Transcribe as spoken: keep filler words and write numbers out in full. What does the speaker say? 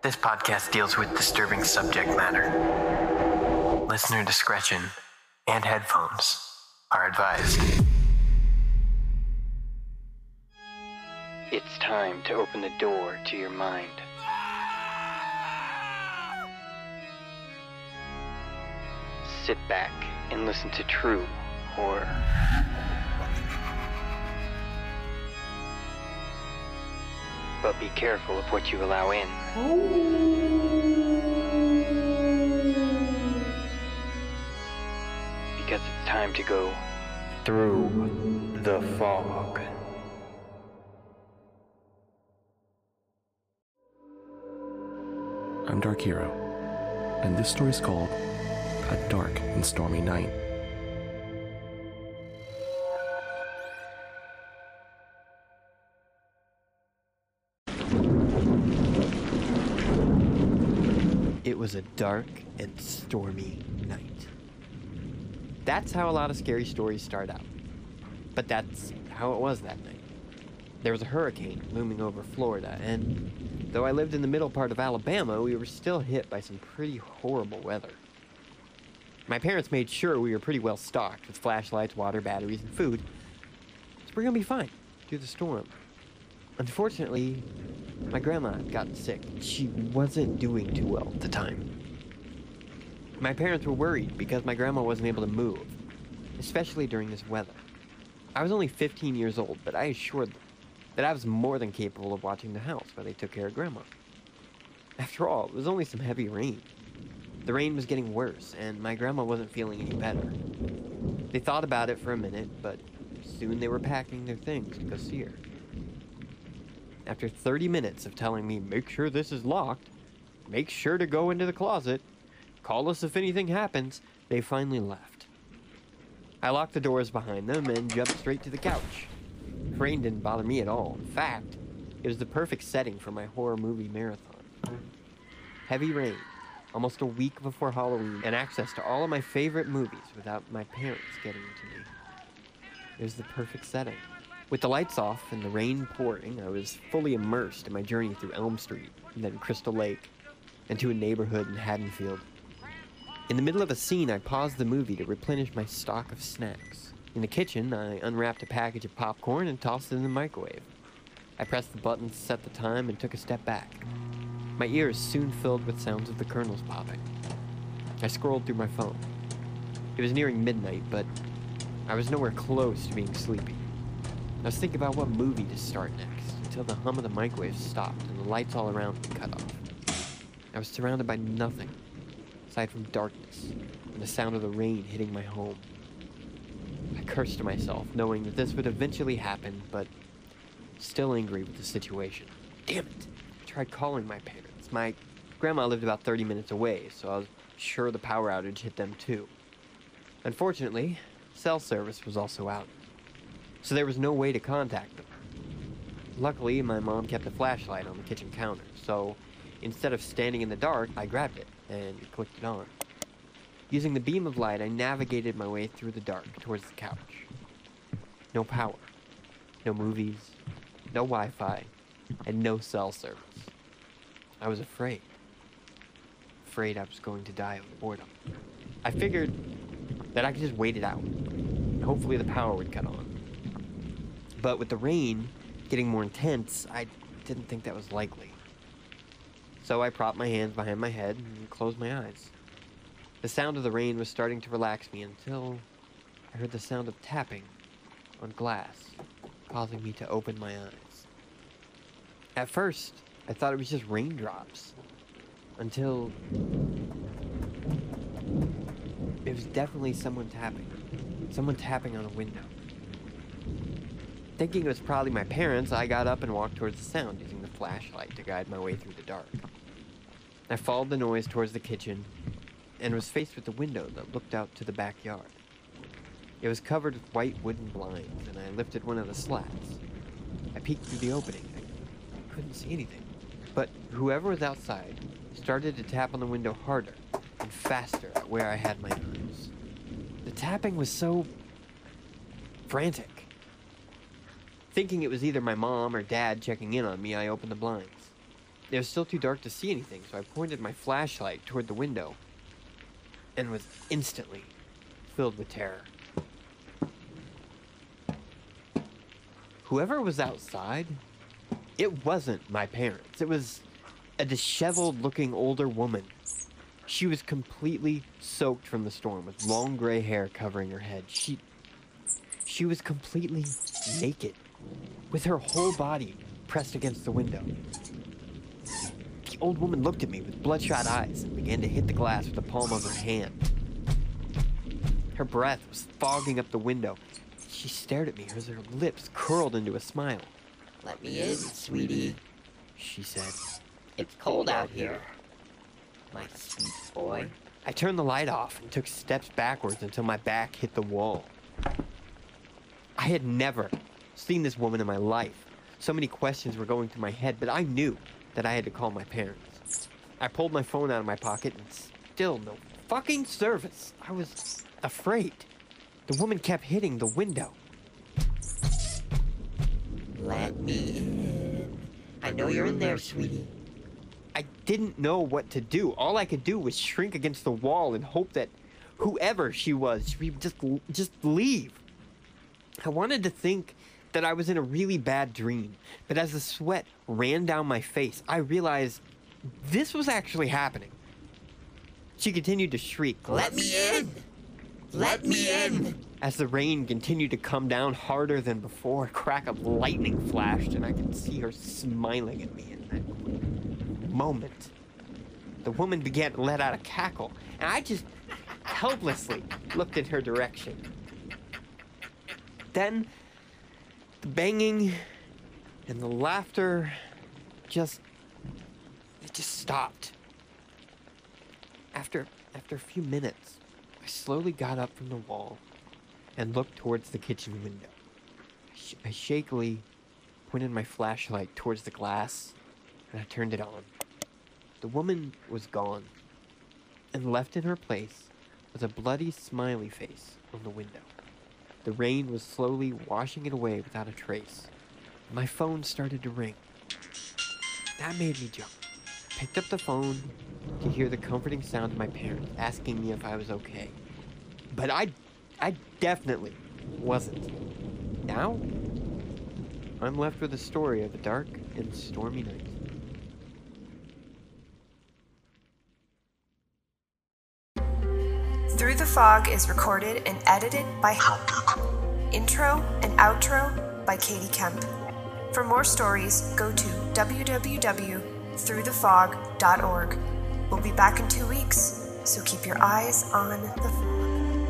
This podcast deals with disturbing subject matter. Listener discretion and headphones are advised. It's time to open the door to your mind. Sit back and listen to true horror. But be careful of what you allow in. Because it's time to go through the fog. I'm Dark Hero, and this story is called A Dark and Stormy Night. It was a dark and stormy night. That's how a lot of scary stories start out. But that's how it was that night. There was a hurricane looming over Florida, and though I lived in the middle part of Alabama, we were still hit by some pretty horrible weather. My parents made sure we were pretty well stocked with flashlights, water, batteries, and food, so we're gonna be fine through the storm. Unfortunately, my grandma had gotten sick. She wasn't doing too well at the time. My parents were worried because my grandma wasn't able to move, especially during this weather. I was only fifteen years old, but I assured them that I was more than capable of watching the house while they took care of Grandma. After all, it was only some heavy rain. The rain was getting worse, and my grandma wasn't feeling any better. They thought about it for a minute, but soon they were packing their things to go see her. After thirty minutes of telling me, make sure this is locked, make sure to go into the closet, call us if anything happens, they finally left. I locked the doors behind them and jumped straight to the couch. Rain didn't bother me at all. In fact, it was the perfect setting for my horror movie marathon. Heavy rain, almost a week before Halloween, and access to all of my favorite movies without my parents getting to me. It was the perfect setting. With the lights off and the rain pouring, I was fully immersed in my journey through Elm Street, and then Crystal Lake, and to a neighborhood in Haddonfield. In the middle of a scene, I paused the movie to replenish my stock of snacks. In the kitchen, I unwrapped a package of popcorn and tossed it in the microwave. I pressed the button to set the time and took a step back. My ears soon filled with sounds of the kernels popping. I scrolled through my phone. It was nearing midnight, but I was nowhere close to being sleepy. I was thinking about what movie to start next, until the hum of the microwave stopped and the lights all around me cut off. I was surrounded by nothing, aside from darkness and the sound of the rain hitting my home. I cursed to myself, knowing that this would eventually happen, but still angry with the situation. Damn it! I tried calling my parents. My grandma lived about thirty minutes away, so I was sure the power outage hit them too. Unfortunately, cell service was also out, so there was no way to contact them. Luckily, my mom kept a flashlight on the kitchen counter, so instead of standing in the dark, I grabbed it and clicked it on. Using the beam of light, I navigated my way through the dark towards the couch. No power, no movies, no Wi-Fi, and no cell service. I was afraid. Afraid I was going to die of boredom. I figured that I could just wait it out, and hopefully the power would cut on. But with the rain getting more intense, I didn't think that was likely. So I propped my hands behind my head and closed my eyes. The sound of the rain was starting to relax me until I heard the sound of tapping on glass, causing me to open my eyes. At first, I thought it was just raindrops, until it was definitely someone tapping. Someone tapping on a window. Thinking it was probably my parents, I got up and walked towards the sound, using the flashlight to guide my way through the dark. I followed the noise towards the kitchen, and was faced with a window that looked out to the backyard. It was covered with white wooden blinds, and I lifted one of the slats. I peeked through the opening. I couldn't see anything. But whoever was outside started to tap on the window harder and faster at where I had my eyes. The tapping was so frantic. Thinking it was either my mom or dad checking in on me, I opened the blinds. It was still too dark to see anything, so I pointed my flashlight toward the window and was instantly filled with terror. Whoever was outside, it wasn't my parents. It was a disheveled-looking older woman. She was completely soaked from the storm, with long gray hair covering her head. She, she was completely naked, with her whole body pressed against the window. The old woman looked at me with bloodshot eyes and began to hit the glass with the palm of her hand. Her breath was fogging up the window. She stared at me as her lips curled into a smile. "Let me in, sweetie," she said. "It's cold out here, my sweet boy." I turned the light off and took steps backwards until my back hit the wall. I had never seen this woman in my life. So many questions were going through my head, but I knew that I had to call my parents. I pulled my phone out of my pocket and still no fucking service. I was afraid. The woman kept hitting the window. "Let me in. I know you're in there, sweetie." I didn't know what to do. All I could do was shrink against the wall and hope that whoever she was, she would just, just leave. I wanted to think that I was in a really bad dream, but as the sweat ran down my face, I realized this was actually happening. She continued to shriek, "Let me in! Let me in!" As the rain continued to come down harder than before. A crack of lightning flashed, and I could see her smiling at me in that moment. The woman began to let out a cackle, and I just helplessly looked in her direction. Then, the banging and the laughter just, it just stopped. After, after a few minutes, I slowly got up from the wall and looked towards the kitchen window. Sh- I shakily pointed my flashlight towards the glass, and I turned it on. The woman was gone, and left in her place was a bloody smiley face on the window. The rain was slowly washing it away without a trace. My phone started to ring. That made me jump. I picked up the phone to hear the comforting sound of my parents asking me if I was okay. But I, I definitely wasn't. Now, I'm left with a story of a dark and stormy night. Through the Fog is recorded and edited by Intro and outro by Katie Kemp. For more stories, go to w w w dot through the fog dot org. We'll be back in two weeks, so keep your eyes on the fog.